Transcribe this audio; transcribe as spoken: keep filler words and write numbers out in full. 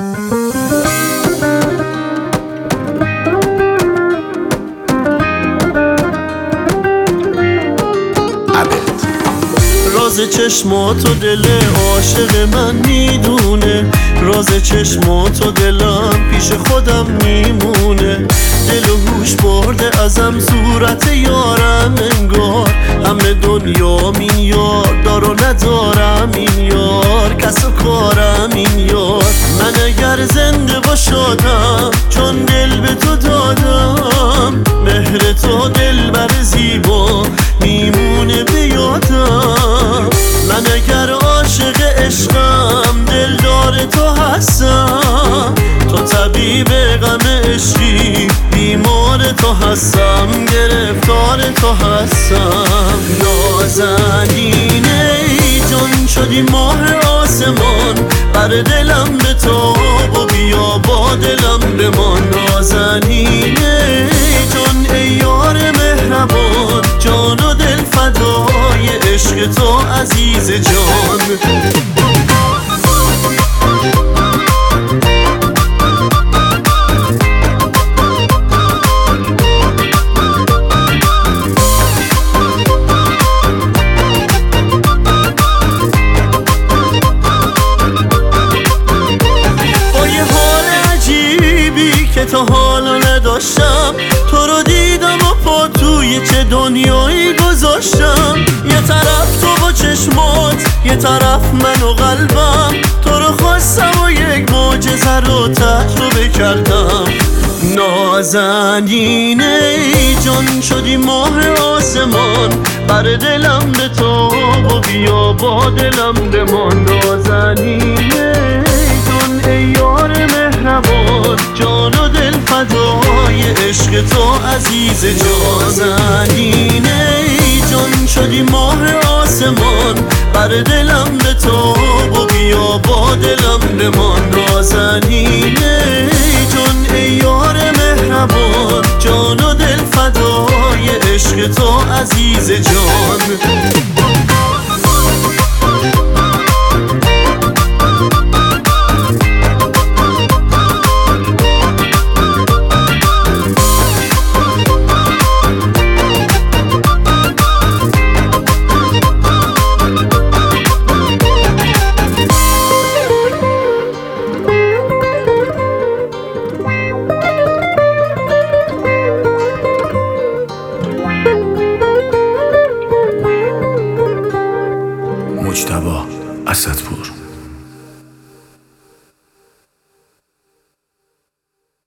راز چشمات و دل عاشق من میدونه، راز چشمات و دلم پیش خودم میمونه. دل و هوش برده ازم صورت یارم انگار، همه دنیا این یار دار و ندارم این یار، کس و کارم این یار. من اگر زنده باشدم چون دل به تو دادم، مهر تو دل بر زیبا میمونه بیادم. من اگر عاشق عشقم دلدار تو هستم، تو طبیب غم عشقی بیمار تو هستم، گرفتار تو هستم. نازنینه جان شدی ماه آسمان، بر دلم به تو و بیا با دلم بمان. نازنینه جان ای یار مهربان، جان و دل فدای عشق تو عزیز جان. که تا حالا نداشتم، تو رو دیدم و پا توی چه دنیایی گذاشتم. یه طرف تو با چشمات، یه طرف من و قلبم، تو رو خواستم و یک معجزه رو تجربه کردم. نازنینه جان شدی ماه آسمان، بر دلم به تو و بیا با دلم بمان. نازنینه جان ای یار مهربان، جان و دل فدای عشق تو عزیز جان. نازنینه جان شدی ماه آسمان، بر دلم به تو و بیا با دلم بمان. نازنینه جان ای یار مهربان، جان و دل فدای عشق تو عزیز جان.